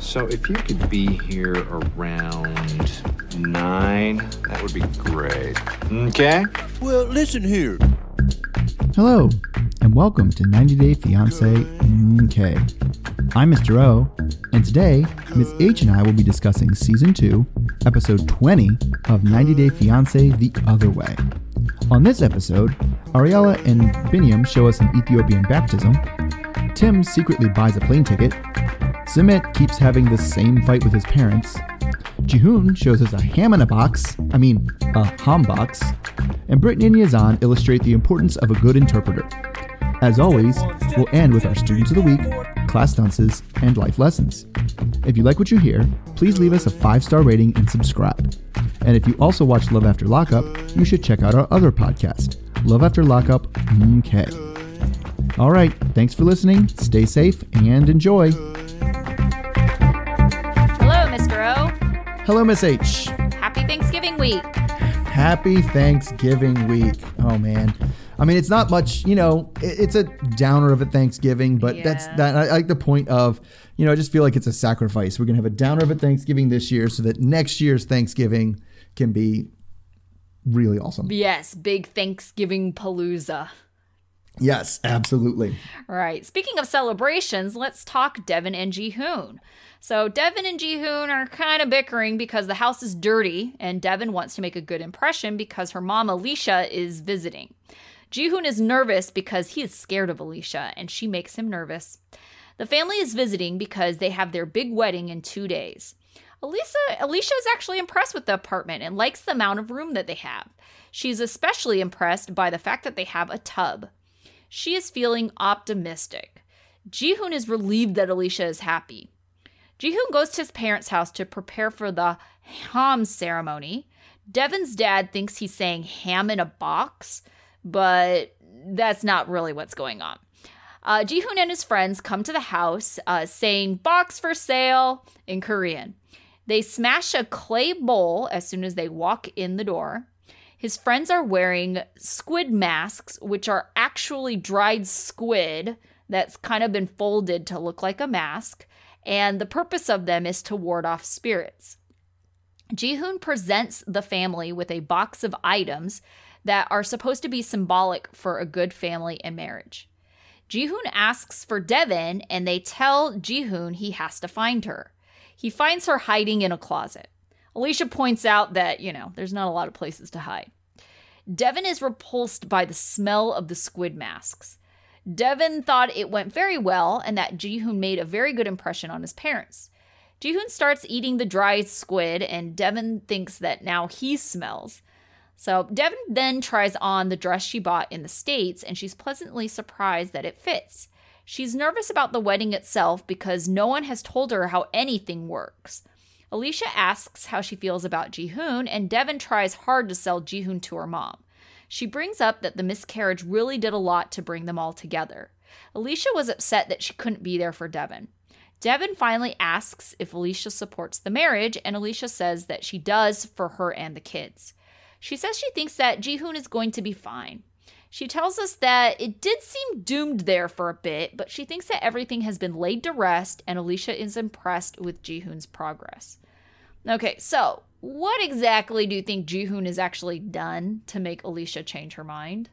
So if you could be here around 9, that would be great. Okay? Well, listen here. Hello, and welcome to 90 Day Fiancé MK. I'm Mr. O, and today, Ms. H and I will be discussing Season 2, Episode 20 of 90 Day Fiancé The Other Way. On this episode, Ariella and Biniam show us an Ethiopian baptism, Tim secretly buys a plane ticket, Simit keeps having the same fight with his parents, Jihoon shows us a ham in a box, a ham box, and Brittany and Yazan illustrate the importance of a good interpreter. As always, we'll end with our Students of the Week, class dances, and life lessons. If you like what you hear, please leave us a 5-star rating and subscribe. And if you also watch Love After Lockup, you should check out our other podcast, Love After Lockup MK. All right, thanks for listening, stay safe, and enjoy. Hello, Mr. O. Hello, Miss H. Happy Thanksgiving week. Happy Thanksgiving week. Oh, man. It's not much, it's a downer of a Thanksgiving, but I like the point of, I just feel like it's a sacrifice. We're going to have a downer of a Thanksgiving this year so that next year's Thanksgiving can be really awesome. Yes, big Thanksgiving palooza. Yes, absolutely. Right. Speaking of celebrations, let's talk Devin and Jihoon. So Devin and Jihoon are kind of bickering because the house is dirty, and Devin wants to make a good impression because her mom Alicia is visiting. Jihoon is nervous because he is scared of Alicia, and she makes him nervous. The family is visiting because they have their big wedding in 2 days. Alicia is actually impressed with the apartment and likes the amount of room that they have. She's especially impressed by the fact that they have a tub. She is feeling optimistic. Jihoon is relieved that Alicia is happy. Jihoon goes to his parents' house to prepare for the ham ceremony. Devin's dad thinks he's saying ham in a box, but that's not really what's going on. Jihoon and his friends come to the house saying box for sale in Korean. They smash a clay bowl as soon as they walk in the door. His friends are wearing squid masks, which are actually dried squid that's kind of been folded to look like a mask. And the purpose of them is to ward off spirits. Jihoon presents the family with a box of items that are supposed to be symbolic for a good family and marriage. Jihoon asks for Devin, and they tell Jihoon he has to find her. He finds her hiding in a closet. Alicia points out that, there's not a lot of places to hide. Devin is repulsed by the smell of the squid masks. Devin thought it went very well and that Jihoon made a very good impression on his parents. Jihoon starts eating the dried squid, and Devin thinks that now he smells. So Devin then tries on the dress she bought in the States, and she's pleasantly surprised that it fits. She's nervous about the wedding itself because no one has told her how anything works. Alicia asks how she feels about Jihoon, and Devin tries hard to sell Jihoon to her mom. She brings up that the miscarriage really did a lot to bring them all together. Alicia was upset that she couldn't be there for Devin. Devin finally asks if Alicia supports the marriage, and Alicia says that she does for her and the kids. She says she thinks that Jihoon is going to be fine. She tells us that it did seem doomed there for a bit, but she thinks that everything has been laid to rest, and Alicia is impressed with Jihoon's progress. Okay, so what exactly do you think Jihoon has actually done to make Alicia change her mind?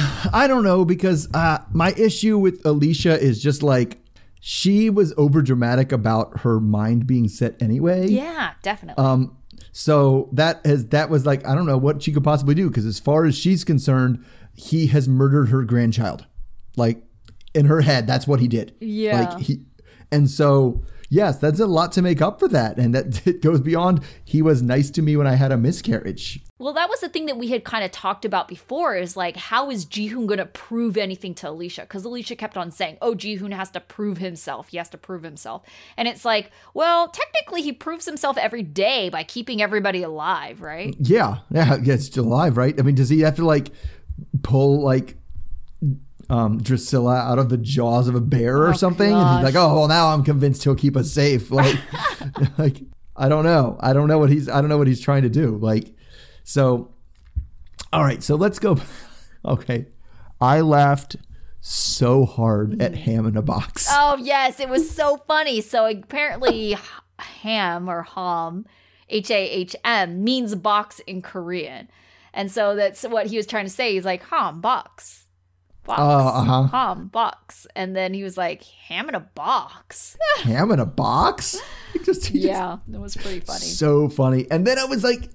I don't know, because my issue with Alicia is just like, she was overdramatic about her mind being set anyway. Yeah, definitely. So that was like, I don't know what she could possibly do, because as far as she's concerned, he has murdered her grandchild. Like, in her head, that's what he did. Yeah. And so, yes, that's a lot to make up for that. And that it goes beyond, he was nice to me when I had a miscarriage. Well, that was the thing that we had kind of talked about before, is like, how is Jihoon going to prove anything to Alicia? Because Alicia kept on saying, Jihoon has to prove himself. He has to prove himself. And it's like, well, technically he proves himself every day by keeping everybody alive, right? Yeah, it's still alive, right? Does he have to pull Drusilla out of the jaws of a bear or something? Gosh. And he's like, well, now I'm convinced he'll keep us safe. I don't know. I don't know what he's trying to do. So, all right, so let's go. Okay. I laughed so hard at ham in a box. Oh, yes. It was so funny. So apparently ham or ham, H-A-H-M, means box in Korean. And so that's what he was trying to say. He's like, ham, box. Box. Ham, box. And then he was like, ham in a box. Ham in a box? Yeah, it was pretty funny. So funny. And then I was like,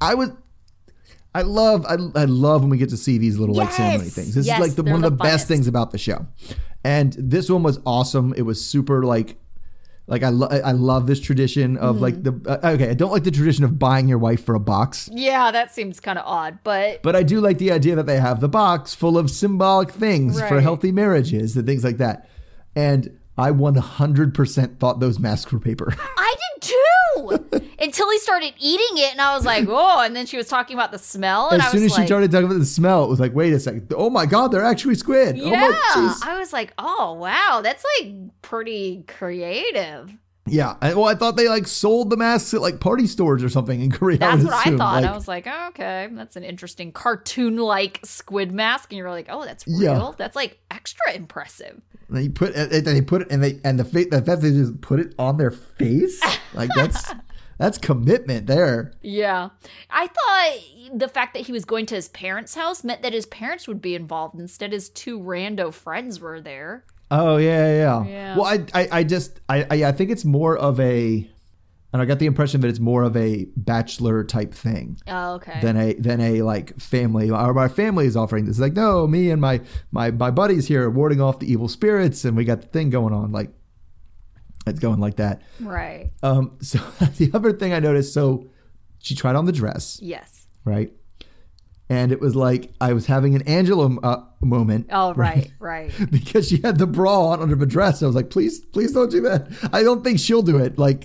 I love when we get to see these little like ceremony things. This is like one of the best things about the show. And this one was awesome. It was super like I love this tradition of like okay, I don't like the tradition of buying your wife for a box. Yeah, that seems kind of odd, but I do like the idea that they have the box full of symbolic things for healthy marriages and things like that. And I 100% thought those masks were paper. I did too, until he started eating it, and I was like, oh. And then she was talking about the smell, and as soon as she started talking about the smell, it was like, wait a second, oh my god, they're actually squid. Yeah, oh I was like, oh wow, that's like pretty creative. Yeah, I thought they like sold the masks at like party stores or something in Korea. That's what I thought. I was like, oh, okay, that's an interesting cartoon-like squid mask, and you're like, oh, that's real. Yeah. That's like extra impressive. And they put it, and the fact that they just put it on their face, like that's commitment there. Yeah, I thought the fact that he was going to his parents' house meant that his parents would be involved. Instead, his two rando friends were there. Oh yeah. Well, I think it's more of a, and I got the impression that it's more of a bachelor type thing. Oh, okay. Than a like family. Our family is offering this. It's like, no, me and my buddies here are warding off the evil spirits, and we got the thing going on. Like, it's going like that. Right. So the other thing I noticed. So she tried on the dress. Yes. Right. And it was like I was having an Angela moment. Oh, right. Because she had the bra on under the dress. I was like, please don't do that. I don't think she'll do it. No,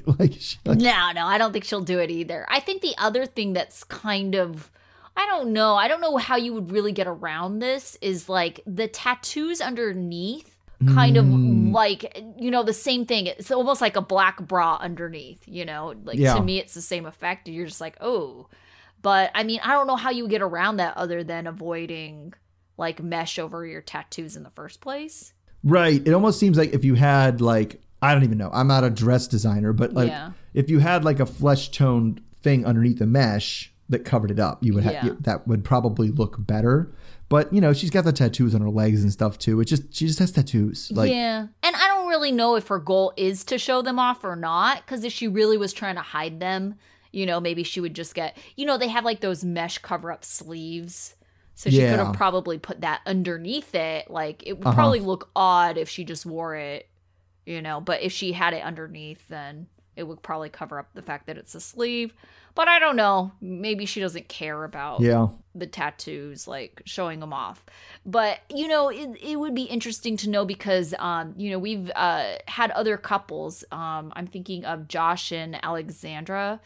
I don't think she'll do it either. I think the other thing that's kind of, I don't know how you would really get around this is like the tattoos underneath. Kind of like, the same thing. It's almost like a black bra underneath, to me, it's the same effect. You're just like, oh. But I mean, I don't know how you get around that other than avoiding like mesh over your tattoos in the first place. Right. It almost seems like if you had like, I don't even know. I'm not a dress designer, but like if you had like a flesh toned thing underneath the mesh that covered it up, you would have that would probably look better. But she's got the tattoos on her legs and stuff too. She just has tattoos. And I don't really know if her goal is to show them off or not. Because if she really was trying to hide them, maybe she would just get, they have like those mesh cover up sleeves. So she could have probably put that underneath it. Like it would probably look odd if she just wore it, but if she had it underneath, then it would probably cover up the fact that it's a sleeve. But I don't know. Maybe she doesn't care about the tattoos, like showing them off. But, it would be interesting to know because, we've had other couples. I'm thinking of Josh and Alexandra.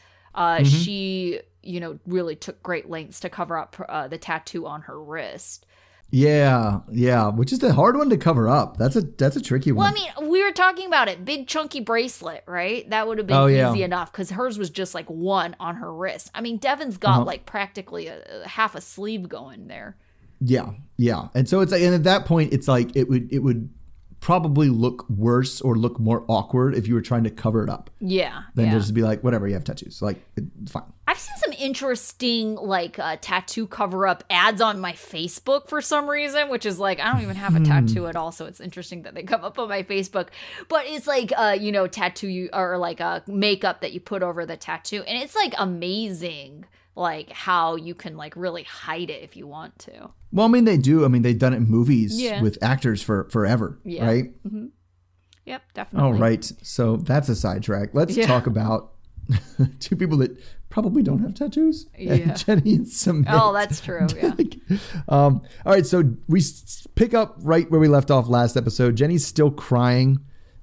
She, really took great lengths to cover up the tattoo on her wrist. Yeah, which is the hard one to cover up. That's a tricky one. Well, I mean, we were talking about it. Big chunky bracelet, right? That would have been easy enough because hers was just like one on her wrist. I mean, Devin's got like practically a half a sleeve going there. Yeah. And so it's like, and at that point, it's like it would probably look worse or look more awkward if you were trying to cover it up. Yeah. Then just be like, whatever, you have tattoos. Like, it's fine. I've seen some interesting like tattoo cover up ads on my Facebook for some reason, which is like, I don't even have a tattoo at all. So it's interesting that they come up on my Facebook, but it's like, tattoo or like makeup that you put over the tattoo. And it's like amazing. Like how you can like really hide it if you want to. Well, I mean, they do. I mean, they've done it in movies with actors for forever, right? Mm-hmm. Yep, definitely. All right. So that's a sidetrack. Let's talk about two people that probably don't have tattoos. Yeah. Jenny and Sumit. Oh, that's true. Yeah. All right. So we pick up right where we left off last episode. Jenny's still crying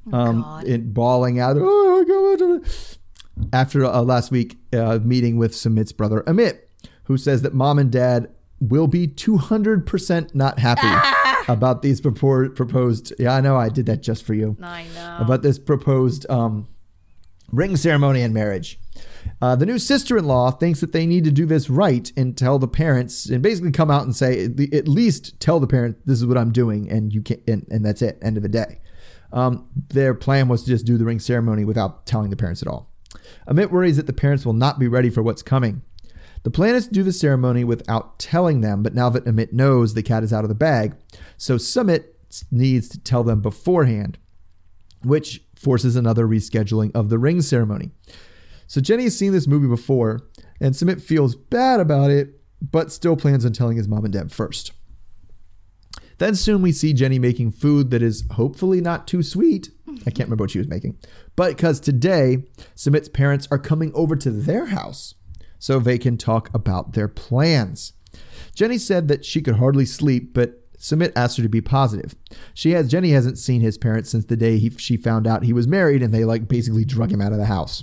and bawling out. Oh, God. After last week meeting with Sumit's brother Amit, who says that mom and dad will be 200% not happy about these proposed. Yeah, I know. I did that just for you. I know. About this proposed Ring ceremony and marriage. The new sister-in-law thinks that they need to do this right and tell the parents and basically come out and say, at least tell the parents, this is what I'm doing, and you can't, and that's it, end of the day. Their plan was to just do the ring ceremony without telling the parents at all. Amit worries that the parents will not be ready for what's coming. The plan is to do the ceremony without telling them, but now that Amit knows, the cat is out of the bag. So Sumit needs to tell them beforehand, which forces another rescheduling of the ring ceremony. So Jenny has seen this movie before, and Sumit feels bad about it, but still plans on telling his mom and dad first. Then soon we see Jenny making food that is hopefully not too sweet. I can't remember what she was making. But because today, Sumit's parents are coming over to their house so they can talk about their plans. Jenny said that she could hardly sleep, but Sumit asked her to be positive. Jenny hasn't seen his parents since the day she found out he was married, and they basically drug him out of the house.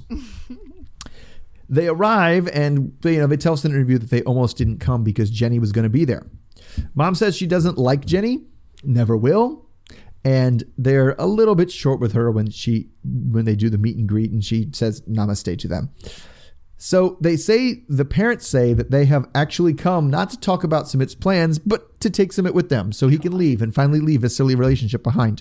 They arrive and they tell us in an interview that they almost didn't come because Jenny was going to be there. Mom says she doesn't like Jenny, never will, and they're a little bit short with her when they do the meet and greet, and she says namaste to them. So the parents say that they have actually come not to talk about Sumit's plans, but to take Sumit with them so he can leave and finally leave a silly relationship behind.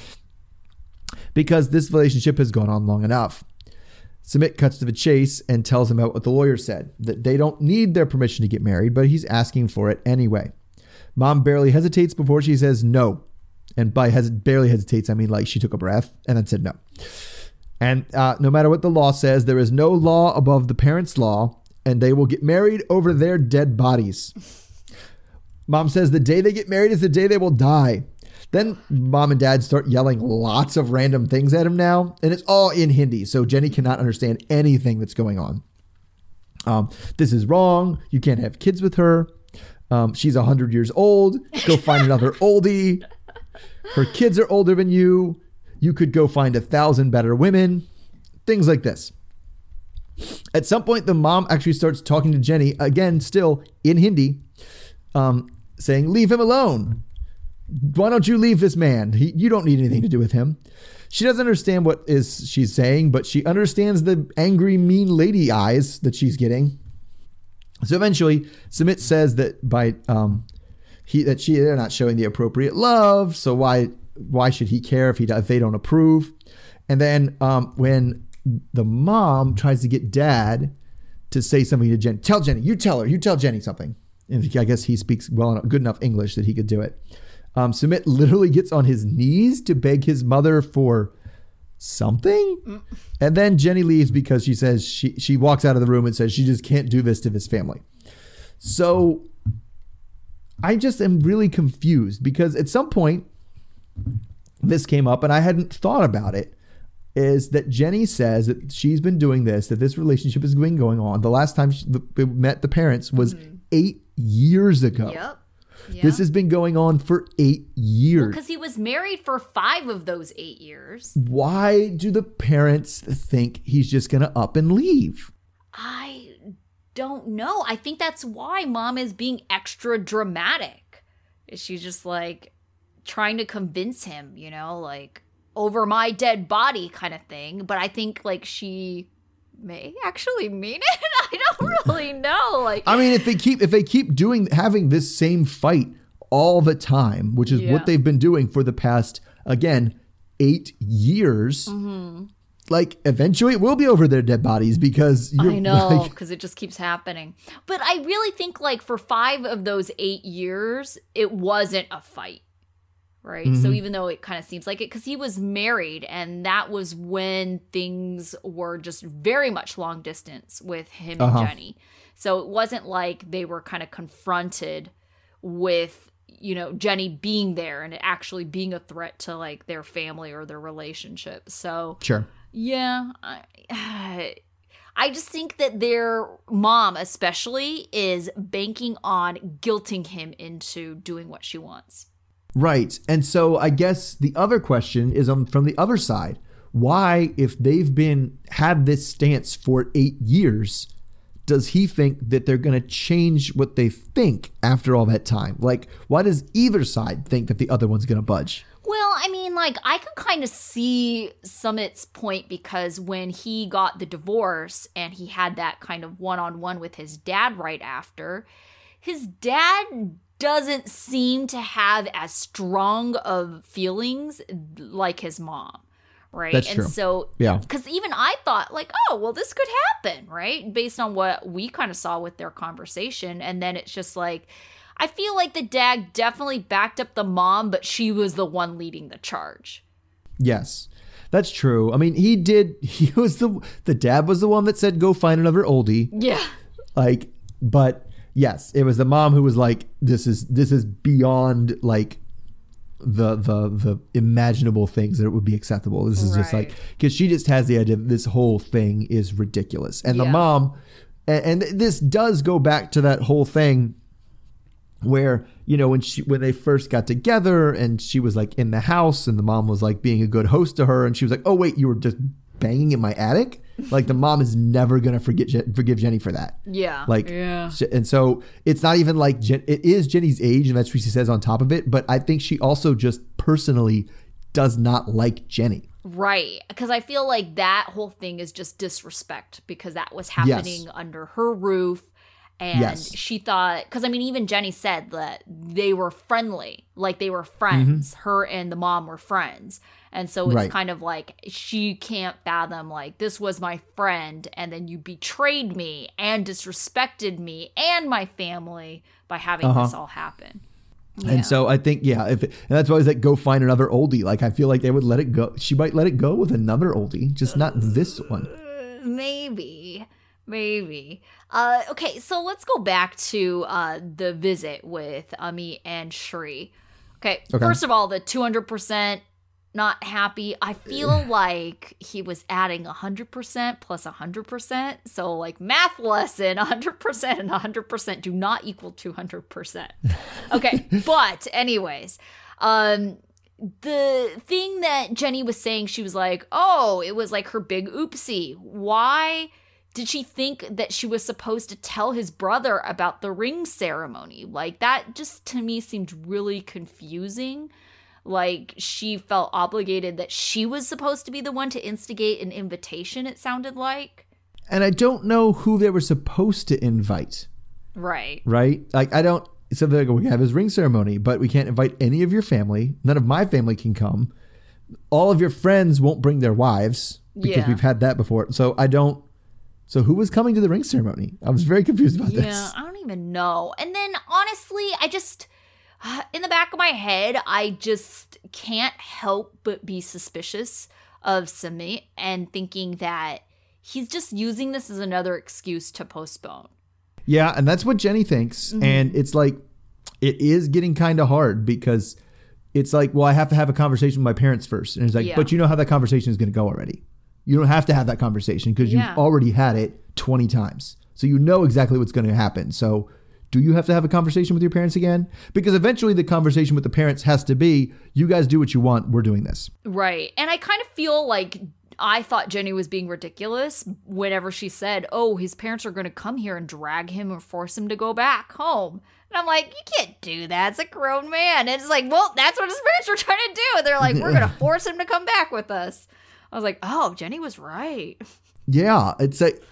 Because this relationship has gone on long enough. Sumit cuts to the chase and tells them about what the lawyer said, that they don't need their permission to get married, but he's asking for it anyway. Mom barely hesitates before she says no. And by barely hesitates, I mean like she took a breath and then said no. And no matter what the law says, there is no law above the parents' law, and they will get married over their dead bodies. Mom says the day they get married is the day they will die. Then mom and dad start yelling lots of random things at him now, and it's all in Hindi, so Jenny cannot understand anything that's going on. This is wrong. You can't have kids with her. She's 100 years old. Go find another oldie. Her kids are older than you. You could go find 1,000 better women. Things like this. At some point, the mom actually starts talking to Jenny, again, still in Hindi, saying, leave him alone. Why don't you leave this man? You don't need anything to do with him. She doesn't understand what she's saying, but she understands the angry, mean lady eyes that she's getting. So eventually, Sumit says that they're not showing the appropriate love. So why should he care if they don't approve? And then when the mom tries to get dad to say something to Jenny, tell Jenny, you tell Jenny something. And I guess he speaks good enough English that he could do it. Sumit literally gets on his knees to beg his mother for something. And then Jenny leaves because she says she walks out of the room and says she just can't do this to this family. So I just am really confused because at some point this came up and I hadn't thought about it, is that Jenny says that she's been doing this, that this relationship has been going on. The last time they met the parents was 8 years ago. Yep. Yeah. This has been going on for 8 years. Because he was married for 5 of those 8 years. Why do the parents think he's just going to up and leave? I don't know. I think that's why mom is being extra dramatic. She's just trying to convince him, over my dead body kind of thing. But I think she may actually mean it. I don't really know. I mean, if they keep having this same fight all the time, which is what they've been doing for the past, again, 8 years, eventually it will be over their dead bodies because I know, because it just keeps happening. But I really think for 5 of those 8 years, it wasn't a fight. Right. Mm-hmm. So even though it kind of seems like it, because he was married and that was when things were just very much long distance with him and Jenny. So it wasn't like they were kind of confronted with, Jenny being there and it actually being a threat to their family or their relationship. So, sure. Yeah. I just think that their mom especially is banking on guilting him into doing what she wants. Right. And so I guess the other question is from the other side. Why, if they've had this stance for 8 years, does he think that they're going to change what they think after all that time? Why does either side think that the other one's going to budge? Well, I mean, mean, like, I could kind of see Summit's point because when he got the divorce and he had that kind of one-on-one with his dad right after, his dad doesn't seem to have as strong of feelings like his mom, right? That's true. And so, Yeah. because even I thought, like, oh, well, this could happen, right? Based on what we kind of saw with their conversation. And then it's just like, I feel like the dad definitely backed up the mom, but she was the one leading the charge. Yes, that's true. I mean, he was the dad was the one that said, go find another oldie. Yeah. Like, but yes, it was the mom who was like, this is beyond like the imaginable things that it would be acceptable. This is just like, because she just has the idea that this whole thing is ridiculous. And the mom, and this does go back to that whole thing where, you know, when they first got together and she was like in the house and the mom was like being a good host to her and she was like, oh wait, you were just banging in my attic? Like, the mom is never going to forgive Jenny for that. Yeah. Like, yeah. And so it's not even like, it is Jenny's age, and that's what she says on top of it. But I think she also just personally does not like Jenny. Right. Because I feel like that whole thing is just disrespect because that was happening under her roof. And she thought, because I mean, even Jenny said that they were friendly, like they were friends. Her and the mom were friends. And so it's kind of like she can't fathom, like, this was my friend and then you betrayed me and disrespected me and my family by having this all happen. Yeah. And so I think, and that's why he's like, go find another oldie. Like, I feel like they would let it go. She might let it go with another oldie, just not this one. Maybe. Okay, so let's go back to the visit with Amit and Shri. Okay, first of all, the 200% not happy. I feel like he was adding 100% plus 100%. So, like, math lesson, 100% and 100% do not equal 200%. Okay, but anyways, the thing that Jenny was saying, she was like, oh, it was like her big oopsie. Why did she think that she was supposed to tell his brother about the ring ceremony? Like, that just to me seemed really confusing. Like, she felt obligated that she was supposed to be the one to instigate an invitation, it sounded like. And I don't know who they were supposed to invite. Right. Like, I don't. So they're like, we have his ring ceremony, but we can't invite any of your family. None of my family can come. All of your friends won't bring their wives because we've had that before. So I don't. So who was coming to the ring ceremony? I was very confused about this. Yeah, I don't even know. And then honestly, I just, in the back of my head, I just can't help but be suspicious of Sumit and thinking that he's just using this as another excuse to postpone. Yeah, and that's what Jenny thinks. And it's like, it is getting kind of hard because it's like, well, I have to have a conversation with my parents first. And it's like, but you know how that conversation is going to go already. You don't have to have that conversation because you've already had it 20 times. So you know exactly what's going to happen. So do you have to have a conversation with your parents again? Because eventually the conversation with the parents has to be, you guys do what you want. We're doing this. Right. And I kind of feel like I thought Jenny was being ridiculous whenever she said, oh, his parents are going to come here and drag him or force him to go back home. And I'm like, you can't do that. It's a grown man. And it's like, well, that's what his parents were trying to do. And they're like, we're going to force him to come back with us. I was like, oh, Jenny was right. Yeah, it's like,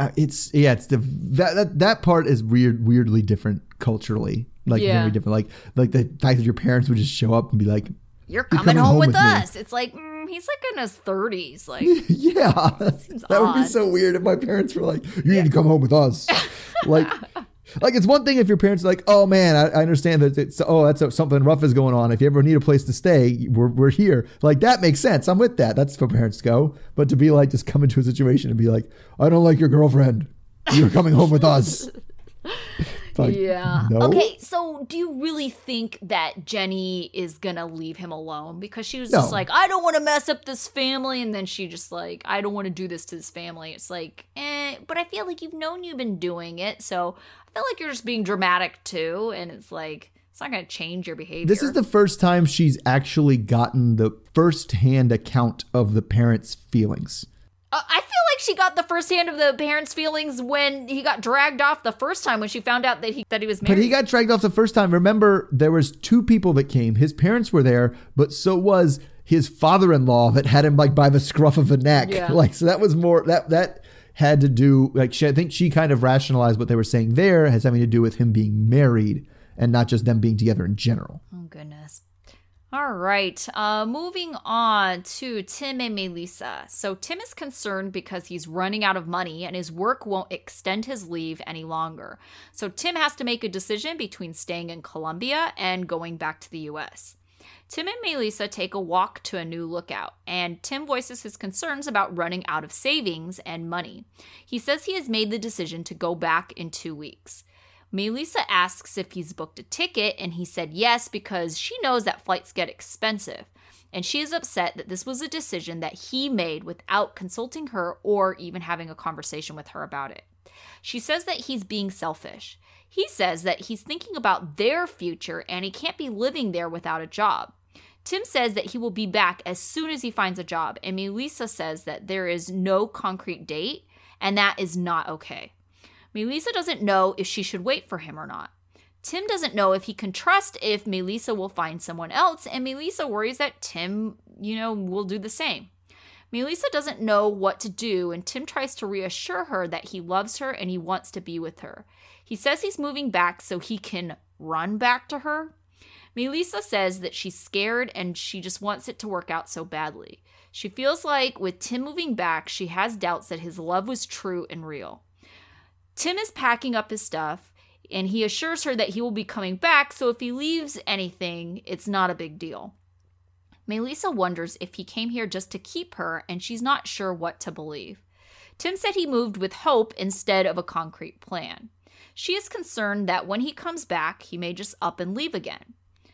that part is weirdly different culturally, like very different. Like the fact that your parents would just show up and be like, "You're coming home with us." It's like he's like in his 30s. Like, yeah, that would be so weird if my parents were like, "You need to come home with us." Like it's one thing if your parents are like, oh man, I understand that that's something rough is going on. If you ever need a place to stay, we're here. Like that makes sense. I'm with that. That's where parents go. But to be like, just come into a situation and be like, I don't like your girlfriend. You're coming home with us. Like, yeah. No? Okay, so do you really think that Jenny is gonna leave him alone? Because she was just like, I don't want to mess up this family, and then she just like, I don't want to do this to this family. It's like, but I feel like you've been doing it, so I feel like you're just being dramatic too, and it's like, it's not gonna change your behavior. This is the first time she's actually gotten the first-hand account of the parents' feelings. I feel like she got the first hand of the parents' feelings when he got dragged off the first time when she found out that he was married. But he got dragged off the first time. Remember, there was two people that came. His parents were there, but so was his father-in-law that had him like by the scruff of the neck. Yeah. Like, so that was more that had to do, like, I think she kind of rationalized what they were saying there has having to do with him being married and not just them being together in general. Oh, goodness. All right. Moving on to Tim and Melissa. So Tim is concerned because he's running out of money and his work won't extend his leave any longer. So Tim has to make a decision between staying in Colombia and going back to the U.S. Tim and Melissa take a walk to a new lookout, and Tim voices his concerns about running out of savings and money. He says he has made the decision to go back in 2 weeks. Melissa asks if he's booked a ticket, and he said yes because she knows that flights get expensive. And she is upset that this was a decision that he made without consulting her or even having a conversation with her about it. She says that he's being selfish. He says that he's thinking about their future and he can't be living there without a job. Tim says that he will be back as soon as he finds a job, and Melissa says that there is no concrete date, and that is not okay. Melissa doesn't know if she should wait for him or not. Tim doesn't know if he can trust if Melissa will find someone else, and Melissa worries that Tim, will do the same. Melissa doesn't know what to do, and Tim tries to reassure her that he loves her and he wants to be with her. He says he's moving back so he can run back to her. Melissa says that she's scared and she just wants it to work out so badly. She feels like with Tim moving back, she has doubts that his love was true and real. Tim is packing up his stuff and he assures her that he will be coming back, so if he leaves anything, it's not a big deal. Melissa wonders if he came here just to keep her, and she's not sure what to believe. Tim said he moved with hope instead of a concrete plan. She is concerned that when he comes back, he may just up and leave again.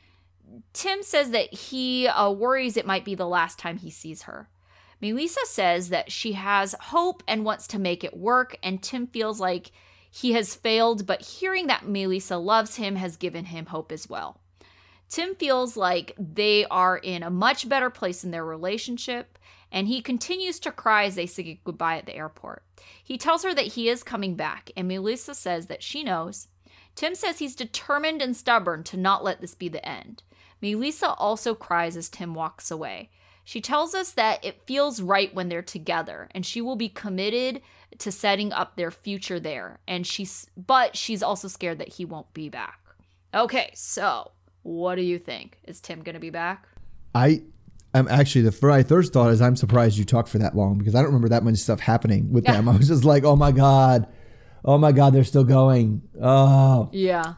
Tim says that he worries it might be the last time he sees her. Melissa says that she has hope and wants to make it work, and Tim feels like he has failed, but hearing that Melissa loves him has given him hope as well. Tim feels like they are in a much better place in their relationship, and he continues to cry as they say goodbye at the airport. He tells her that he is coming back, and Melissa says that she knows. Tim says he's determined and stubborn to not let this be the end. Melissa also cries as Tim walks away. She tells us that it feels right when they're together, and she will be committed to setting up their future there. But she's also scared that he won't be back. Okay, so what do you think? Is Tim going to be back? I'm actually, my first thought is I'm surprised you talked for that long, because I don't remember that much stuff happening with them. I was just like, oh my God, they're still going. Oh. Yeah.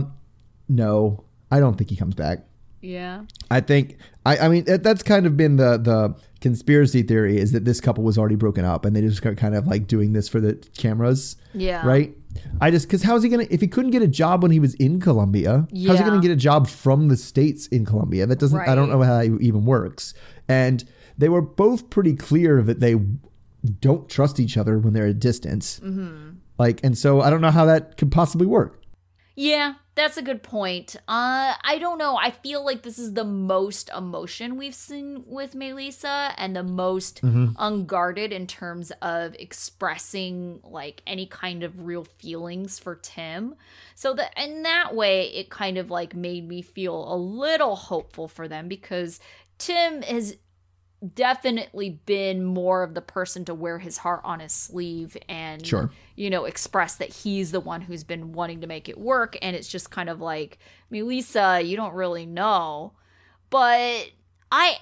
No, I don't think he comes back. Yeah. I think, I mean, that's kind of been the conspiracy theory, is that this couple was already broken up and they just got kind of like doing this for the cameras. Yeah. Right? Because how is he going to, if he couldn't get a job when he was in Colombia, how's he going to get a job from the States in Colombia? That doesn't, I don't know how it even works. And they were both pretty clear that they don't trust each other when they're at a distance. Mm-hmm. And so I don't know how that could possibly work. Yeah, that's a good point. I don't know. I feel like this is the most emotion we've seen with Melissa and the most unguarded in terms of expressing like any kind of real feelings for Tim. So that in that way, it kind of like made me feel a little hopeful for them, because Tim has definitely been more of the person to wear his heart on his sleeve and, express that he's the one who's been wanting to make it work. And it's just kind of like, Melissa, you don't really know. But I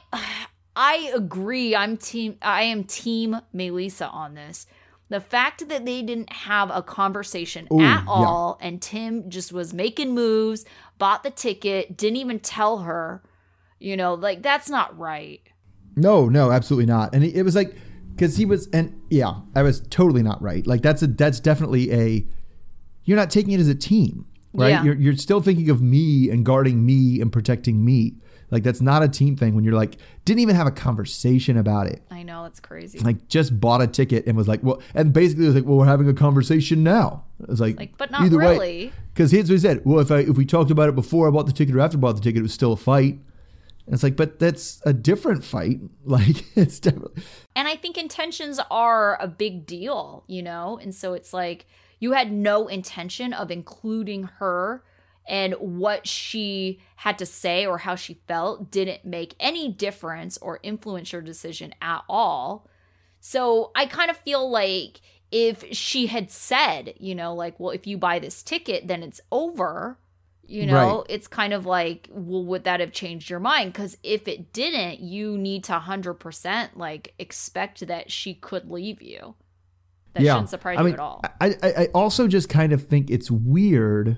agree. I am team Melissa on this. The fact that they didn't have a conversation at all, and Tim just was making moves, bought the ticket, didn't even tell her, that's not right. No, absolutely not. And it was like, because he was, I was totally not right. Like that's definitely you're not taking it as a team, right? Yeah. You're still thinking of me and guarding me and protecting me. Like that's not a team thing when you're like, didn't even have a conversation about it. I know, it's crazy. Like just bought a ticket and was like, well, and basically it was like, well, we're having a conversation now. It was like but not really. Because here's what he said. Well, if we talked about it before I bought the ticket or after I bought the ticket, it was still a fight. And it's like, but that's a different fight. Like it's definitely. And I think intentions are a big deal, And so it's like you had no intention of including her and what she had to say or how she felt didn't make any difference or influence her decision at all. So I kind of feel like if she had said, you know, like, well, if you buy this ticket, then it's over, you know, Right. it's kind of like, well, would that have changed your mind? Because if it didn't, you need to 100% like expect that she could leave you. That shouldn't surprise you at all. I also just kind of think it's weird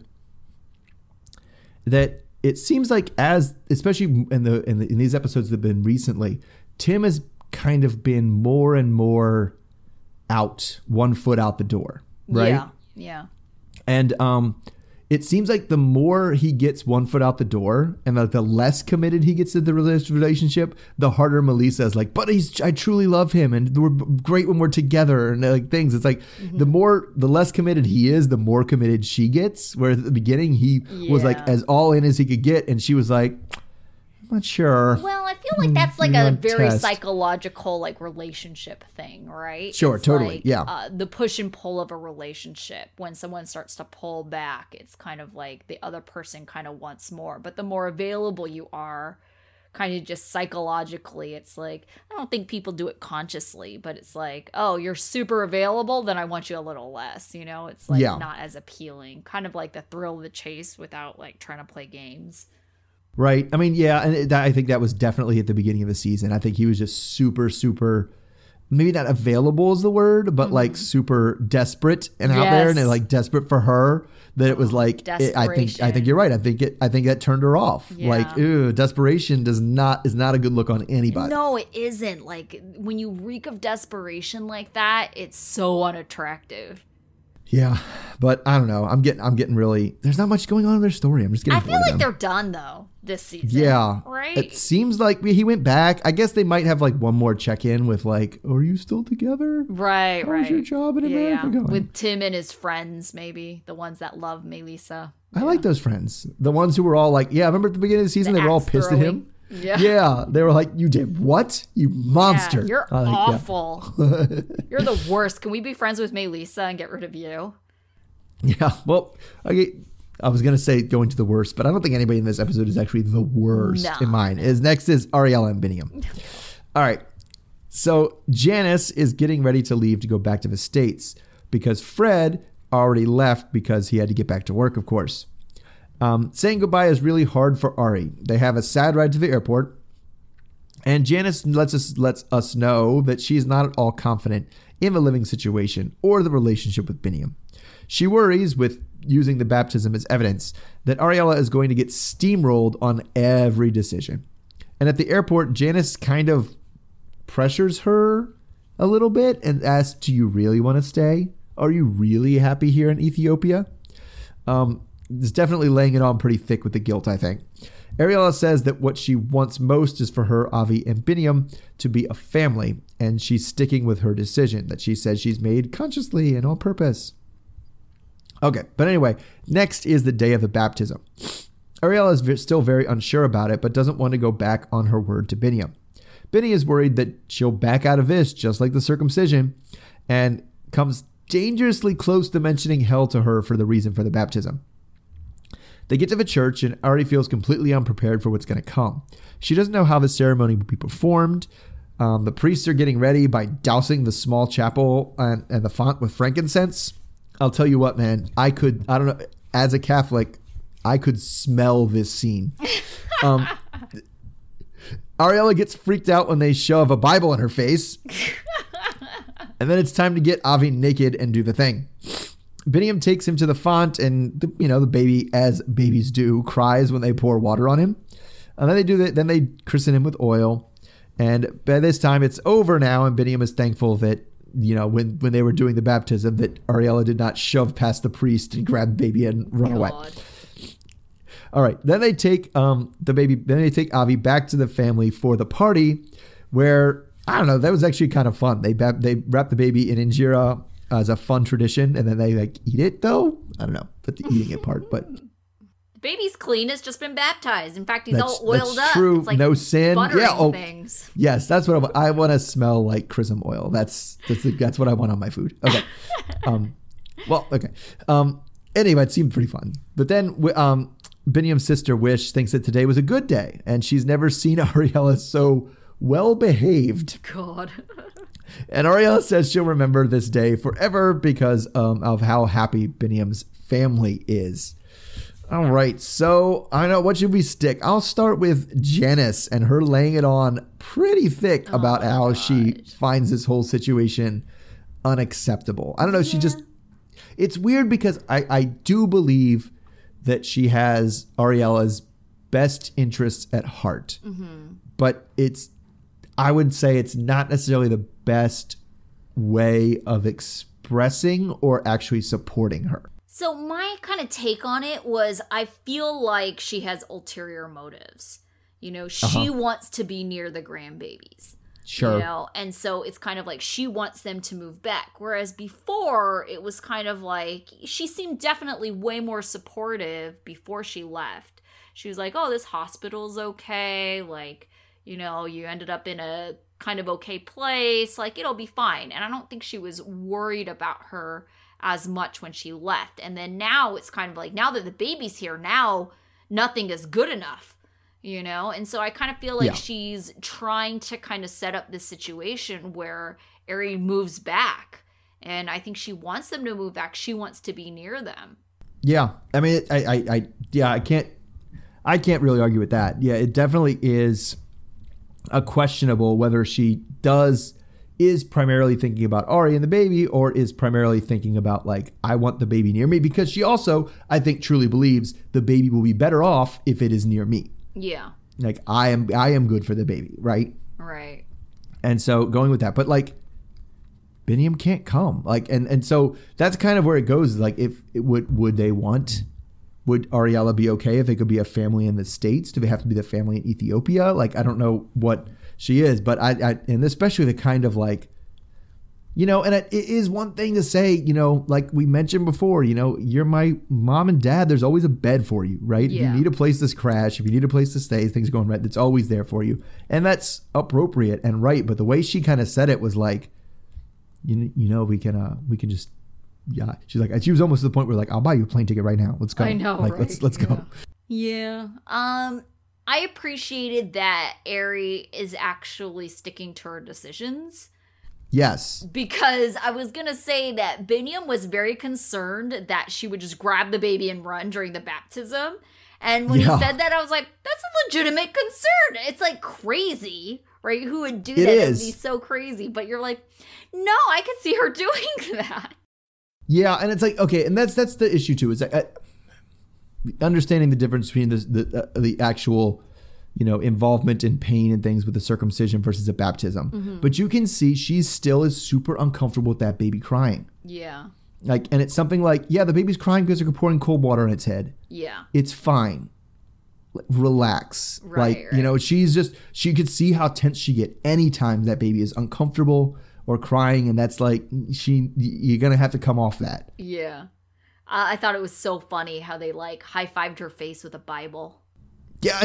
that it seems like, as especially in these episodes that have been recently, Tim has kind of been more and more out, 1 foot out the door, right? Yeah. And it seems like the more he gets 1 foot out the door and the less committed he gets to the relationship, the harder Melissa is like, but I truly love him and we're great when we're together and like things. It's like the less committed he is, the more committed she gets. Whereas at the beginning, he was like as all in as he could get. And she was like, I'm not sure. Well, I feel like that's like a very test. psychological like relationship thing, right? Sure, It's totally, like, yeah. The push and pull of a relationship. When someone starts to pull back, it's kind of like the other person kind of wants more. But the more available you are, kind of just psychologically, it's like, I don't think people do it consciously, but it's like, oh, you're super available, then I want you a little less, you know? It's like not as appealing. Kind of like the thrill of the chase without like trying to play games. Right. I mean, yeah, and I think that was definitely at the beginning of the season. I think he was just super, super, maybe not available is the word, but like super desperate and out there, and like desperate for her. That it was like, I think you're right. I think that turned her off. Yeah. Like, ew, desperation is not a good look on anybody. No, it isn't. Like when you reek of desperation like that, it's so unattractive. Yeah, but I don't know. I'm getting really. There's not much going on in their story. I'm just getting. I feel like they're done though this season. Yeah, right. It seems like he went back. I guess they might have like one more check in with like, are you still together? Right. How's your job in America going? With Tim and his friends, maybe the ones that love Melissa. I like those friends. The ones who were all like, yeah, I remember at the beginning of the season, they were all pissed at him. Yeah. They were like, you did what? You monster. Yeah, you're awful. You're the worst. Can we be friends with Melissa and get rid of you? Yeah. Well, I was going to say going to the worst, but I don't think anybody in this episode is actually the worst in mine. Next is Ariella and Biniam. All right. So Janice is getting ready to leave to go back to the States because Fred already left because he had to get back to work, of course. Saying goodbye is really hard for Ari. They have a sad ride to the airport, and Janice lets us know that she's not at all confident in the living situation or the relationship with Biniam. She worries, with using the baptism as evidence, that Ariella is going to get steamrolled on every decision. And at the airport, Janice kind of pressures her a little bit and asks, do you really want to stay? Are you really happy here in Ethiopia? It's definitely laying it on pretty thick with the guilt, I think. Ariella says that what she wants most is for her, Avi, and Biniam to be a family, and she's sticking with her decision that she says she's made consciously and on purpose. Okay, but anyway, next is the day of the baptism. Ariella is still very unsure about it, but doesn't want to go back on her word to Biniam. Bini is worried that she'll back out of this, just like the circumcision, and comes dangerously close to mentioning hell to her for the reason for the baptism. They get to the church, and Ari feels completely unprepared for what's going to come. She doesn't know how the ceremony will be performed. The priests are getting ready by dousing the small chapel and the font with frankincense. I'll tell you what, man, I don't know, as a Catholic, I could smell this scene. Ariella gets freaked out when they shove a Bible in her face. And then it's time to get Avi naked and do the thing. Biniam takes him to the font, and the baby, as babies do, cries when they pour water on him. And then they do that. Then they christen him with oil. And by this time, it's over now, and Biniam is thankful that when they were doing the baptism, that Ariella did not shove past the priest and grab the baby and run away. All right. Then they take the baby. Then they take Avi back to the family for the party, where I don't know. That was actually kind of fun. They wrap the baby in injera as a fun tradition, and then they eat it. Though I don't know, but the eating it part. But the baby's clean. Has just been baptized. In fact, he's all oiled up. True. It's like no sin. Yeah. Things. Yes, that's what I want to smell like chrism oil. That's what I want on my food. Okay. Okay. Anyway, it seemed pretty fun. But then Biniam's sister Wish thinks that today was a good day, and she's never seen Ariella so well behaved. God. And Ariella says she'll remember this day forever because of how happy Biniam's family is. All right, so I know, what should we stick? I'll start with Janice and her laying it on pretty thick about how she finds this whole situation unacceptable. I don't know, she just, it's weird because I do believe that she has Ariella's best interests at heart. But I would say it's not necessarily the best way of expressing or actually supporting her. So my kind of take on it was, I feel like she has ulterior motives. You know, she wants to be near the grandbabies. Sure. You know, and so it's kind of like she wants them to move back. Whereas before, it was kind of like, she seemed definitely way more supportive before she left. She was like, oh, this hospital's okay. Like, you know, you ended up in a kind of okay place. Like, it'll be fine. And I don't think she was worried about her as much when she left. And then now it's kind of like, now that the baby's here, now nothing is good enough, you know? And so I kind of feel like she's trying to kind of set up this situation where Ari moves back. And I think she wants them to move back. She wants to be near them. Yeah. I mean, I can't really argue with that. Yeah, it definitely is a questionable whether she is primarily thinking about Ari and the baby, or is primarily thinking about, like, I want the baby near me, because she also, I think, truly believes the baby will be better off if it is near me. Yeah. Like, I am good for the baby, right? Right. And so going with that, but like, Biniam can't come. Like, and so that's kind of where it goes. Like, if it would Ariella be okay if it could be a family in the States? Do they have to be the family in Ethiopia? Like, I don't know what she is, but I and especially the kind of, like, you know, and it is one thing to say, you know, like we mentioned before, you know, you're my mom and dad. There's always a bed for you, right? Yeah. If you need a place to crash, if you need a place to stay, things are going right, it's always there for you. And that's appropriate and right. But the way she kind of said it was like, you know, we can just, yeah. She's like, she was almost to the point where, like, I'll buy you a plane ticket right now. Let's go. I know, like, right? let's go. Yeah. I appreciated that Ari is actually sticking to her decisions. Yes. Because I was going to say that Biniam was very concerned that she would just grab the baby and run during the baptism. And when he said that, I was like, that's a legitimate concern. It's like crazy, right? Who would do that? It would be so crazy. But you're like, no, I could see her doing that. Yeah. And it's like, okay. And that's the issue too. Is like, understanding the difference between the actual, you know, involvement in pain and things with the circumcision versus a baptism. Mm-hmm. But you can see she still is super uncomfortable with that baby crying. Yeah. Like, and it's something like, yeah, the baby's crying because they're pouring cold water on its head. Yeah. It's fine. Relax. Right, like, right. You know, she could see how tense she get anytime that baby is uncomfortable or crying. And that's like, you're going to have to come off that. Yeah. I thought it was so funny how they, like, high-fived her face with a Bible. Yeah.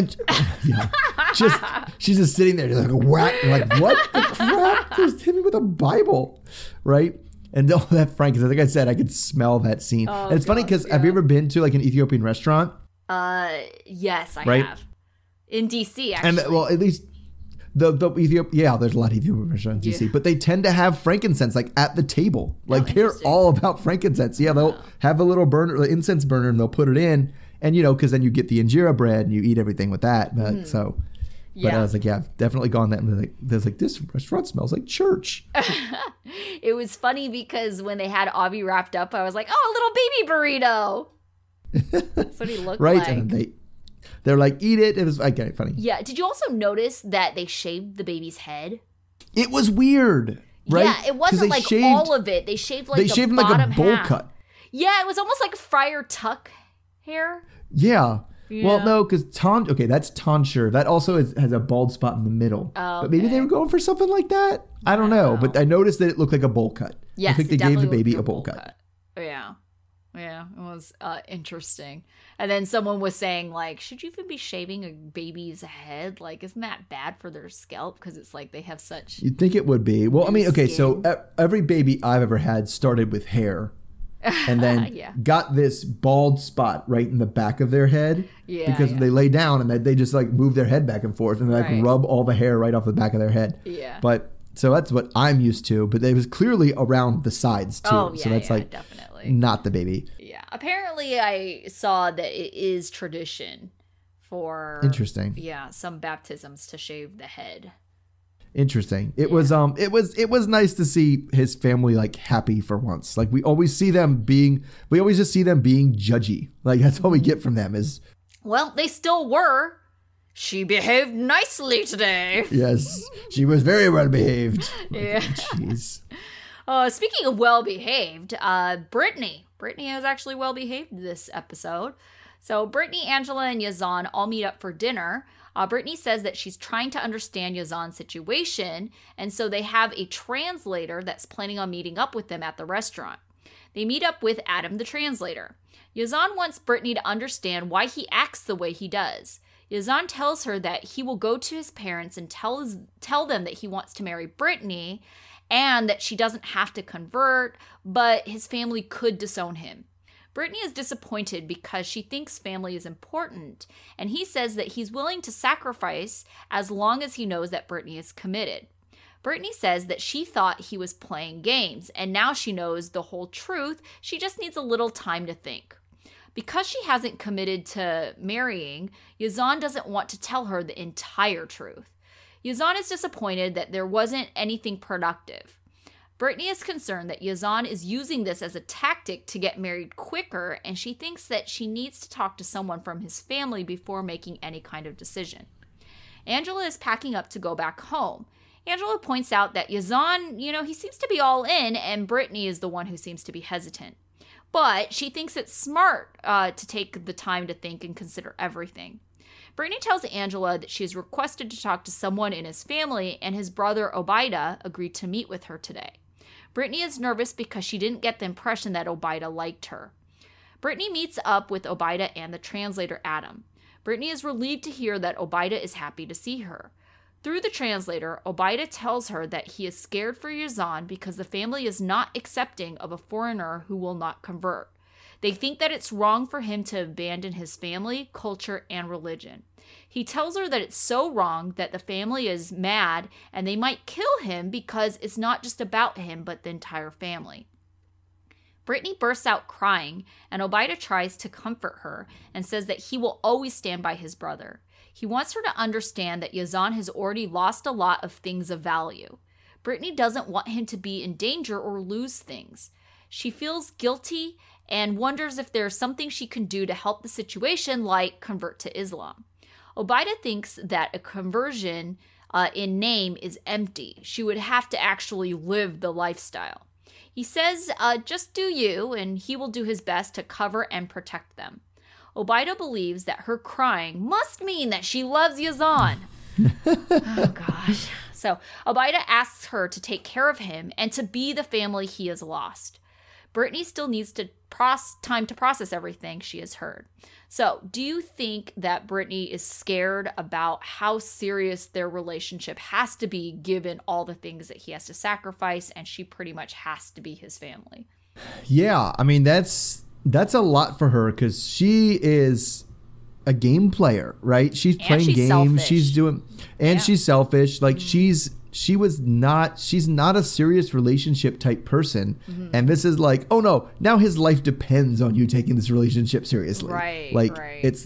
She's just sitting there like a whack. Like, what the crap? Just hit me with a Bible. Right? And all that frankincense, like I said, I could smell that scene. And it's funny because have you ever been to, like, an Ethiopian restaurant? Yes, I have. In DC, actually. And, well, at least the Ethiopia, there's a lot of Ethiopian restaurants in DC, but they tend to have frankincense, like, at the table. Like, they're all about frankincense. Yeah, they'll have a little burner, the incense burner, and they'll put it in. And, you know, because then you get the injera bread and you eat everything with that. But, but I was like, yeah, I've definitely gone that. And there's like, this restaurant smells like church. It was funny because when they had Avi wrapped up, I was like, oh, a little baby burrito. That's what he looked like. Right. And they're like, eat it. It was okay, funny. Yeah. Did you also notice that they shaved the baby's head? It was weird. Right? Yeah. It wasn't like all of it. They shaved like the bottom like a bowl cut. Yeah. It was almost like Friar Tuck hair. Yeah. Well, no, because that's tonsure. That also has a bald spot in the middle. Oh, okay. But maybe they were going for something like that. I don't know. But I noticed that it looked like a bowl cut. Yes, I think they gave the baby a bowl cut. Yeah. Yeah, it was interesting. And then someone was saying, like, should you even be shaving a baby's head? Like, isn't that bad for their scalp? Because it's like they have such... You'd think it would be. Well, I mean, okay, skin. So every baby I've ever had started with hair. and then got this bald spot right in the back of their head because they lay down and they just like move their head back and forth and like rub all the hair right off the back of their head. Yeah. But so that's what I'm used to, but it was clearly around the sides too. Oh, yeah, so that's like definitely not the baby. Yeah. Apparently I saw that it is tradition for interesting. Yeah, some baptisms to shave the head. Interesting. It was nice to see his family like happy for once. Like we always just see them being judgy. Like that's all we get from them is. Well, they still were. She behaved nicely today. Yes, she was very well behaved. Yeah. Jeez. Speaking of well behaved, Brittany was actually well behaved this episode. So Brittany, Angela, and Yazan all meet up for dinner. Brittany says that she's trying to understand Yazan's situation, and so they have a translator that's planning on meeting up with them at the restaurant. They meet up with Adam, the translator. Yazan wants Brittany to understand why he acts the way he does. Yazan tells her that he will go to his parents and tell them that he wants to marry Brittany and that she doesn't have to convert, but his family could disown him. Brittany is disappointed because she thinks family is important, and he says that he's willing to sacrifice as long as he knows that Brittany is committed. Brittany says that she thought he was playing games, and now she knows the whole truth. She just needs a little time to think. Because she hasn't committed to marrying, Yazan doesn't want to tell her the entire truth. Yazan is disappointed that there wasn't anything productive. Brittany is concerned that Yazan is using this as a tactic to get married quicker, and she thinks that she needs to talk to someone from his family before making any kind of decision. Angela is packing up to go back home. Angela points out that Yazan, he seems to be all in, and Brittany is the one who seems to be hesitant. But she thinks it's smart to take the time to think and consider everything. Brittany tells Angela that she has requested to talk to someone in his family, and his brother Obaida agreed to meet with her today. Brittany is nervous because she didn't get the impression that Obaida liked her. Brittany meets up with Obaida and the translator Adam. Brittany is relieved to hear that Obaida is happy to see her. Through the translator, Obaida tells her that he is scared for Yazan because the family is not accepting of a foreigner who will not convert. They think that it's wrong for him to abandon his family, culture, and religion. He tells her that it's so wrong that the family is mad and they might kill him because it's not just about him but the entire family. Brittany bursts out crying, and Obaida tries to comfort her and says that he will always stand by his brother. He wants her to understand that Yazan has already lost a lot of things of value. Brittany doesn't want him to be in danger or lose things. She feels guilty and wonders if there's something she can do to help the situation, like convert to Islam. Obaida thinks that a conversion in name is empty. She would have to actually live the lifestyle. He says, just do you, and he will do his best to cover and protect them. Obaida believes that her crying must mean that she loves Yazan. Oh, gosh. So Obaida asks her to take care of him and to be the family he has lost. Brittany still needs time to process everything she has heard. So, do you think that Brittany is scared about how serious their relationship has to be given all the things that he has to sacrifice, and she pretty much has to be his family? Yeah, I mean, that's a lot for her because she is a game player, right? She's playing games. Selfish. She's doing, and she's selfish. Like she's not a serious relationship type person. Mm-hmm. And this is like, oh no, now his life depends on you taking this relationship seriously. Right. Like right. it's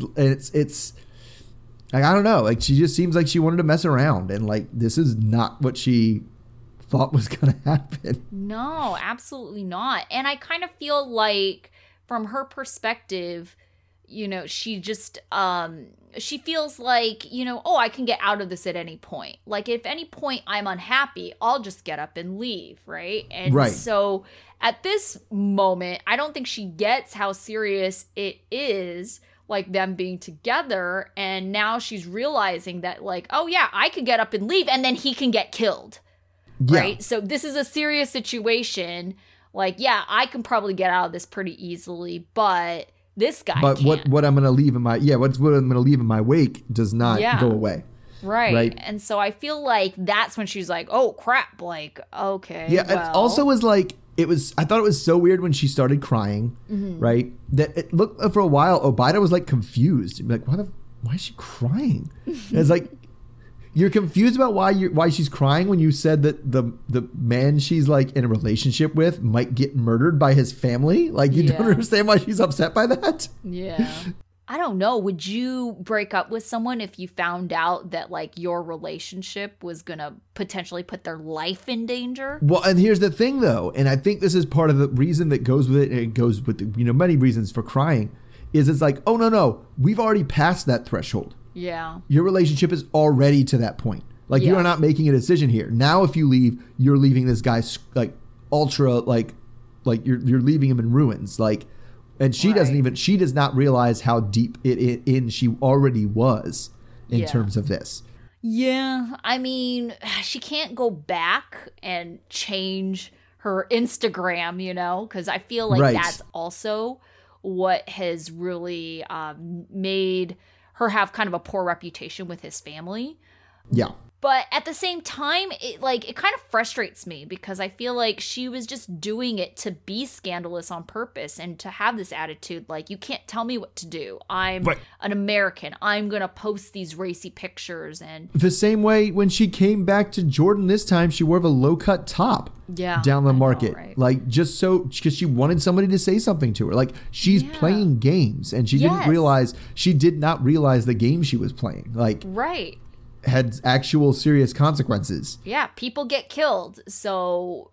like, I don't know. Like she just seems like she wanted to mess around, and like, this is not what she thought was going to happen. No, absolutely not. And I kind of feel like from her perspective, she just, she feels like, I can get out of this at any point. Like, if any point I'm unhappy, I'll just get up and leave, right? And right. So at this moment, I don't think she gets how serious it is, like, them being together. And now she's realizing that, like, oh, yeah, I could get up and leave, and then he can get killed, right? So this is a serious situation. Like, yeah, I can probably get out of this pretty easily, but this guy can't. what I'm going to leave in my what I'm going to leave in my wake does not go away. Right. And so I feel like that's when she's like, oh crap, like, okay. Yeah, it also is like I thought it was so weird when she started crying, right? That it looked for a while, Obida was like confused. Like, why is she crying? And it's like, you're confused about why she's crying when you said that the man she's like in a relationship with might get murdered by his family. Like, you don't understand why she's upset by that. Yeah. I don't know. Would you break up with someone if you found out that like your relationship was going to potentially put their life in danger? Well, and here's the thing though, and I think this is part of the reason that goes with it, and it goes with many reasons for crying, is it's like, oh no, we've already passed that threshold. Yeah. Your relationship is already to that point. Like, you are not making a decision here. Now, if you leave, you're leaving this guy like ultra, like you're leaving him in ruins. Like, and she she does not realize how deep in she already was in terms of this. Yeah. I mean, she can't go back and change her Instagram, because I feel like that's also what has really made her have kind of a poor reputation with his family. Yeah. But at the same time, it kind of frustrates me because I feel like she was just doing it to be scandalous on purpose and to have this attitude like, you can't tell me what to do. I'm an American. I'm going to post these racy pictures. And the same way when she came back to Jordan this time, she wore a low-cut top down the market. Know, right? Like, just because she wanted somebody to say something to her. Like, she's playing games and she did not realize the game she was playing. Like, had actual serious consequences. Yeah, people get killed. So,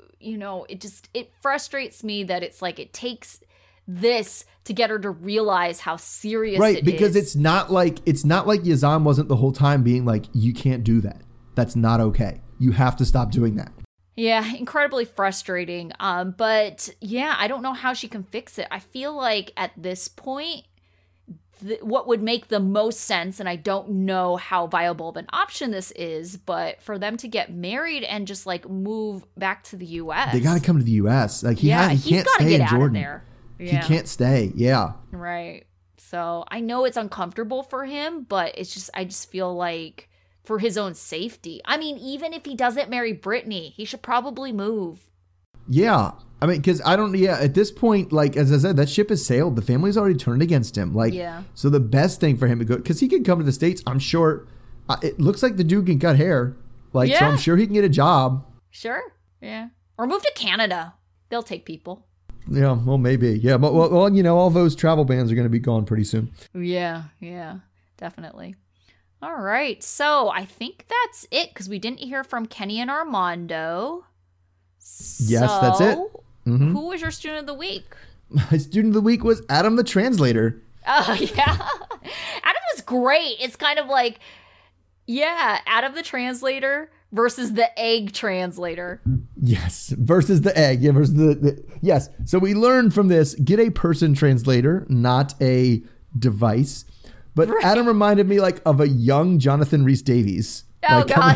it frustrates me that it's like it takes this to get her to realize how serious it is. Right, because it's not like Yazan wasn't the whole time being like, you can't do that. That's not okay. You have to stop doing that. Yeah, incredibly frustrating. But yeah, I don't know how she can fix it. I feel like at this point, what would make the most sense, and I don't know how viable of an option this is, but for them to get married and just like move back to the U.S. They got to come to the U.S. Like, he can't stay in Jordan. There. Yeah. He can't stay. Yeah. Right. So I know it's uncomfortable for him, but I just feel like for his own safety. I mean, even if he doesn't marry Brittany, he should probably move. Yeah. I mean, because at this point, like, as I said, that ship has sailed. The family's already turned against him. Like, so the best thing for him to go, because he could come to the States, I'm sure. It looks like the dude can cut hair. Like, so I'm sure he can get a job. Sure. Yeah. Or move to Canada. They'll take people. Yeah, well, maybe. Yeah, but, well, all those travel bans are going to be gone pretty soon. Yeah, definitely. All right. So I think that's it, because we didn't hear from Kenny and Armando. Yes, that's it. Mm-hmm. Who was your student of the week? My student of the week was Adam the translator. Oh, yeah. Adam was great. It's kind of like, Adam the translator versus the egg translator. Yes, versus the egg. Yeah, versus the yes. So we learned from this, get a person translator, not a device. But Adam reminded me like of a young Jonathan Rhys-Davies. Oh, gosh.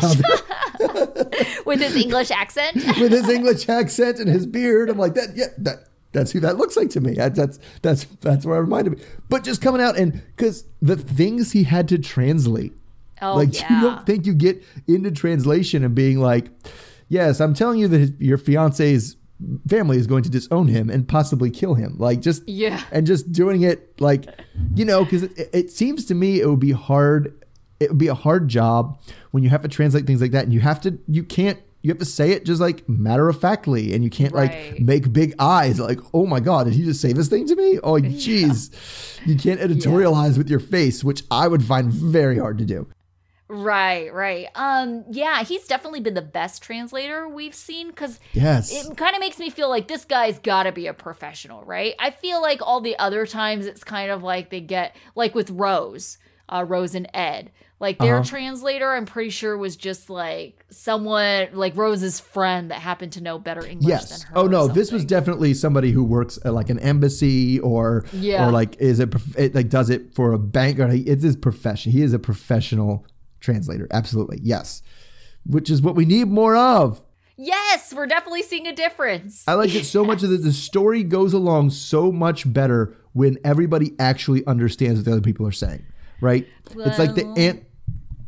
With his English accent? With his English accent and his beard. I'm like, that's who that looks like to me. That's where I reminded me. But just coming out, and because the things he had to translate. Oh, like, you don't think you get into translation and being like, yes, I'm telling you that your fiance's family is going to disown him and possibly kill him. Like, and just doing it like, because it seems to me it would be hard. It would be a hard job when you have to translate things like that, and you have to say it just like matter of factly, and you can't like make big eyes like, oh my God, did he just say this thing to me? Oh, geez. You can't editorialize with your face, which I would find very hard to do. Right. He's definitely been the best translator we've seen, because it kind of makes me feel like this guy's got to be a professional, right? I feel like all the other times it's kind of like they get, like with Rose and Ed. Like, their translator, I'm pretty sure, was just like someone like Rose's friend that happened to know better English than her. Oh no, this was definitely somebody who works at like an embassy or like does it for a bank, or it's his profession. He is a professional translator. Absolutely. Yes. Which is what we need more of. Yes, we're definitely seeing a difference. I like it so much that the story goes along so much better when everybody actually understands what the other people are saying. Right? Well, it's like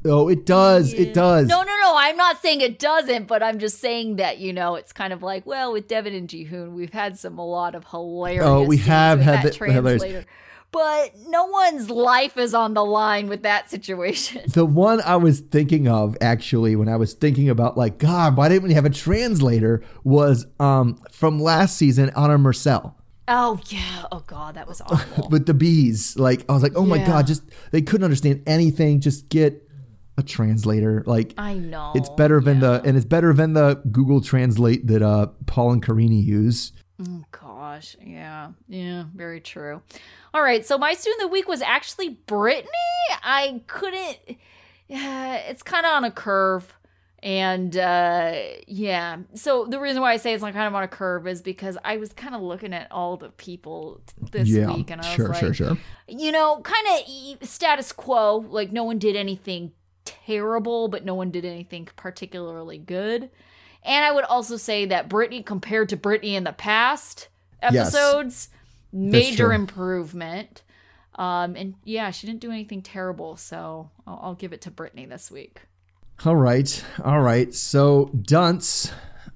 Oh, it does. It does. No. I'm not saying it doesn't, but I'm just saying that, it's kind of like, well, with Devin and Ji-hoon, we've had a lot of hilarious we scenes have with had that the translator. But no one's life is on the line with that situation. The one I was thinking of, actually, when I was thinking about, like, God, why didn't we have a translator, was from last season, Anna Marcel. Oh, yeah. Oh, God, that was awful. With the bees. Like, I was like, oh, my God, they couldn't understand anything. Just get a translator. Like, I know. It's better than it's better than the Google Translate that Paul and Karini use. Oh, gosh. Yeah. Yeah, very true. All right. So my student of the week was actually Brittany. I couldn't. It's kind of on a curve. And yeah. So the reason why I say it's like kind of on a curve is because I was kind of looking at all the people this week. And I was like, sure. Kind of status quo. Like no one did anything terrible, but no one did anything particularly good. And I would also say that Brittany, compared to Brittany in the past episodes, major improvement. And yeah, she didn't do anything terrible, so I'll give it to Brittany this week. All right. So dunce,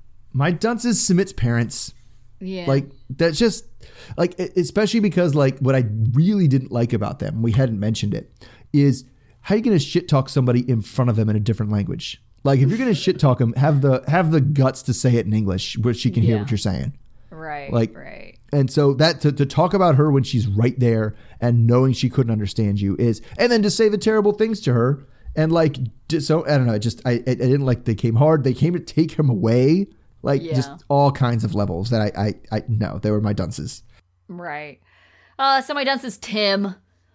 my dunce is Sumit's parents. Yeah, like that's just like, especially because like what I really didn't like about them, we hadn't mentioned it, is how are you going to shit talk somebody in front of them in a different language? Like if you're going to shit talk them, have the guts to say it in English where she can hear what you're saying. Right. Right. And so that to talk about her when she's right there and knowing she couldn't understand you and then to say the terrible things to her and like, so I don't know, I didn't like they came hard. They came to take him away. Like just all kinds of levels that I no, they were my dunces. Right. So my dunce is Tim.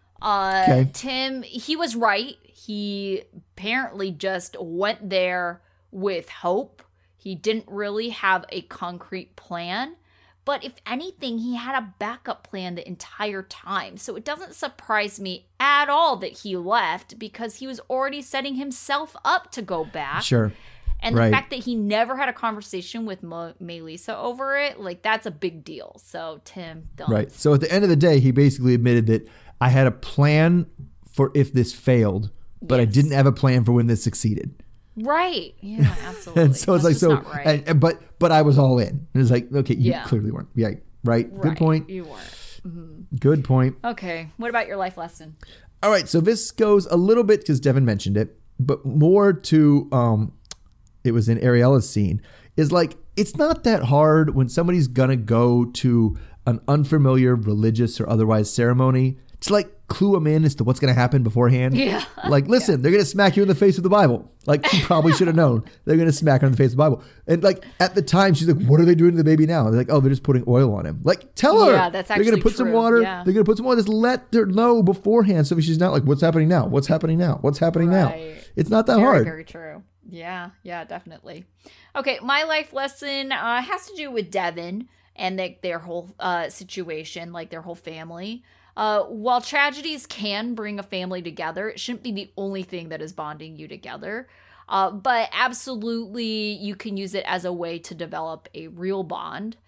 Okay. Tim, he was right. He apparently just went there with hope. He didn't really have a concrete plan. But if anything, he had a backup plan the entire time. So it doesn't surprise me at all that he left because he was already setting himself up to go back. Sure. And the fact that he never had a conversation with Melissa over it, like that's a big deal. So Tim, don't. Right. So at the end of the day, he basically admitted that I had a plan for if this failed, but I didn't have a plan for when this succeeded. Right. Yeah, absolutely. And so it's like, so, right. but I was all in. And it's like, okay, you clearly weren't. Yeah. Right. Good point. You weren't. Mm-hmm. Good point. Okay. What about your life lesson? All right. So this goes a little bit because Devin mentioned it, but more to, it was in Ariella's scene, is like, it's not that hard when somebody's going to go to an unfamiliar religious or otherwise ceremony to like clue them in as to what's going to happen beforehand. Yeah. Like, listen, they're going to smack you in the face with the Bible. Like, she probably should have known. They're going to smack her in the face with the Bible. And like, at the time, she's like, what are they doing to the baby now? They're like, oh, they're just putting oil on him. Like, tell her. Yeah, that's actually they're going to put some water. Yeah. They're going to put some water. Just let her know beforehand so she's not like, what's happening now? What's happening now? What's happening now? It's not that hard. Very true. Yeah, definitely. Okay, my life lesson has to do with Devin and their whole situation, like their whole family. While tragedies can bring a family together, it shouldn't be the only thing that is bonding you together. But absolutely, you can use it as a way to develop a real bond.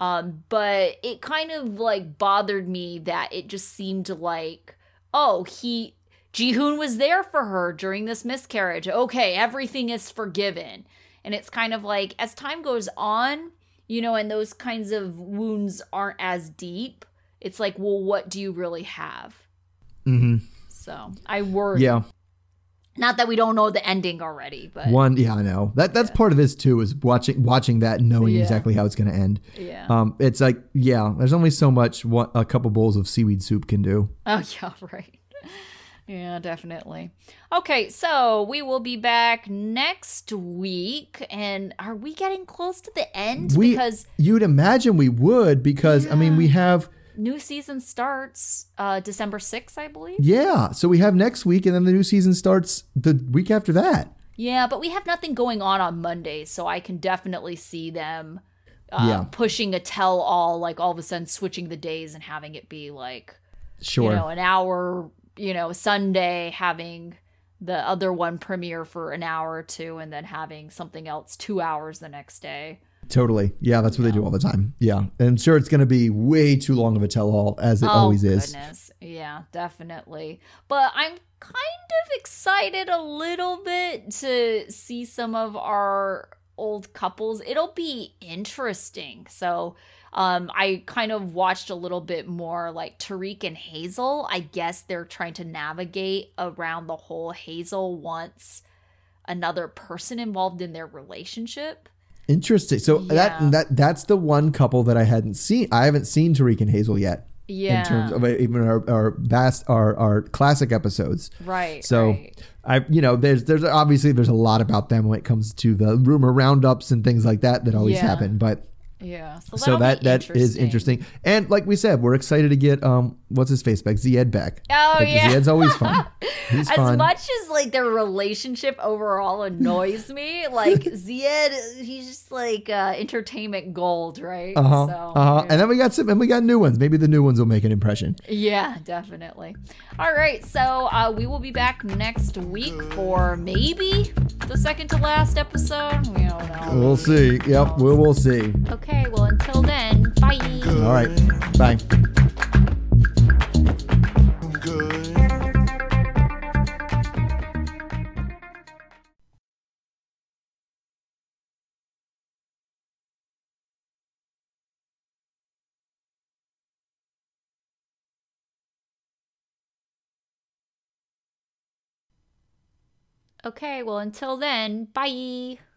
But it kind of like bothered me that it just seemed like, Ji-hoon was there for her during this miscarriage. Okay, everything is forgiven. And it's kind of like, as time goes on, and those kinds of wounds aren't as deep, it's like, well, what do you really have? Mm-hmm. So I worry. Yeah. Not that we don't know the ending already, but I know that's part of this too, is watching that and knowing exactly how it's going to end. Yeah. It's like, there's only so much what a couple bowls of seaweed soup can do. Oh yeah, right. Yeah, definitely. Okay, so we will be back next week. And are we getting close to the end? Because you'd imagine we would, because I mean, we have new season starts December 6th, I believe. Yeah, so we have next week, and then the new season starts the week after that. Yeah, but we have nothing going on Mondays, so I can definitely see them pushing a tell-all, like all of a sudden switching the days and having it be like, an hour. Sunday having the other one premiere for an hour or two and then having something else 2 hours the next day. Totally. Yeah, that's what they do all the time. Yeah. And sure, it's going to be way too long of a tell-all, as it always is. Yeah. Yeah, definitely. But I'm kind of excited a little bit to see some of our old couples. It'll be interesting. So, I kind of watched a little bit more like Tariq and Hazel. I guess they're trying to navigate around the whole Hazel wants another person involved in their relationship. Interesting. So Yeah. that's the one couple that I hadn't seen. I haven't seen Tariq and Hazel yet. Yeah. In terms of even our classic episodes. Right. So right. there's obviously there's a lot about them when it comes to the rumor roundups and things like that always Yeah. happen. But Yeah. so that is interesting. And like we said, we're excited to get what's his face back, Zied back. Oh, like, yeah. Zied's always fun. He's As fun. much as like their relationship overall annoys me, like Zied, he's just like entertainment gold, right? Uh-huh. So, Uh-huh. yeah. And then we got new ones. Maybe the new ones will make an impression. Yeah, definitely. All right, so we will be back next week for maybe the second to last episode. We don't know. We'll see. Yep, we'll see. Okay, well, until then, bye. All right. Bye. Okay, well, until then, bye.